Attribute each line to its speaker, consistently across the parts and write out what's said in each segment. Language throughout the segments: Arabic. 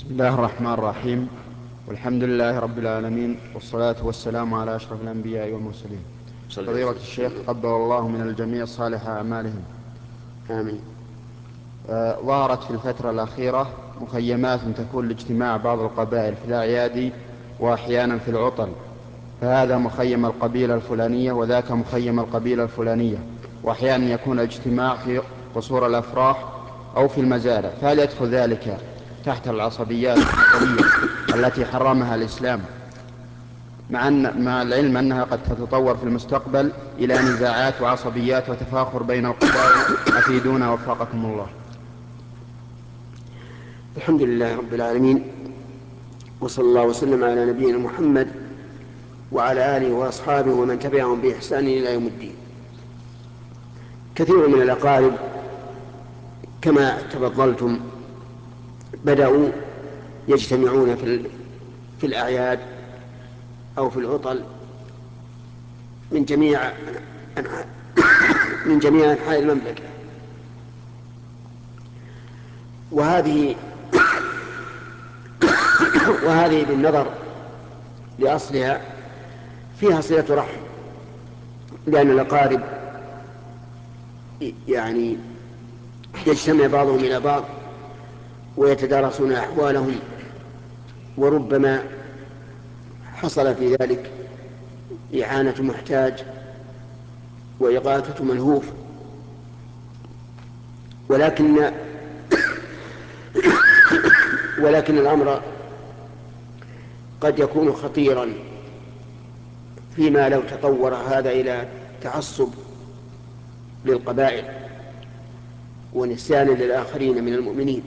Speaker 1: بسم الله الرحمن الرحيم، والحمد لله رب العالمين، والصلاة والسلام على أشرف الأنبياء والمرسلين. فضيلة الشيخ قبل الله من الجميع صالح أعمالهم.
Speaker 2: آمين.
Speaker 1: ظهرت في الفترة الأخيرة مخيمات تكون لاجتماع بعض القبائل في الأعياد وأحيانا في العطل، فهذا مخيم القبيلة الفلانية وذاك مخيم القبيلة الفلانية، وأحيانا يكون الاجتماع في قصور الأفراح أو في المزارع، فهل يدخل ذلك تحت العصبيات المدنية التي حرمها الإسلام، مع العلم أنها قد تتطور في المستقبل إلى نزاعات وعصبيات وتفاخر بين القبائل؟ أفيدونا وفقكم الله.
Speaker 2: الحمد لله رب العالمين، وصلى الله وسلم على نبينا محمد وعلى آله وأصحابه ومن تبعهم بإحسان إلى يوم الدين. كثير من الأقارب كما تفضلتم بدأوا يجتمعون في الأعياد أو في العطل من جميع أنحاء المملكة، وهذه بالنظر لأصلها فيها صلة رحم، لأن الأقارب يعني يجتمع بعضهم إلى بعض ويتدارسون أحوالهم، وربما حصل في ذلك إعانة محتاج وإغاثة ملهوف، ولكن الأمر قد يكون خطيرا فيما لو تطور هذا إلى تعصب للقبائل ونسيان للآخرين من المؤمنين.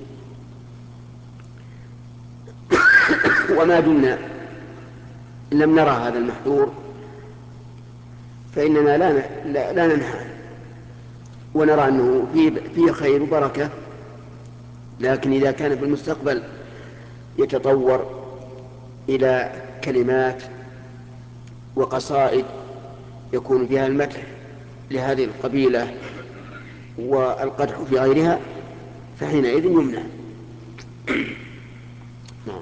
Speaker 2: وما دمنا لم نرى هذا المحذور فإننا لا ننهى، ونرى أنه فيه خير وبركة، لكن إذا كان في المستقبل يتطور إلى كلمات وقصائد يكون فيها المدح لهذه القبيلة والقدح في غيرها، فحينئذ يمنع. نعم.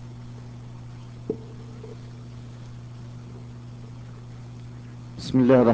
Speaker 1: بسم الله الرحمن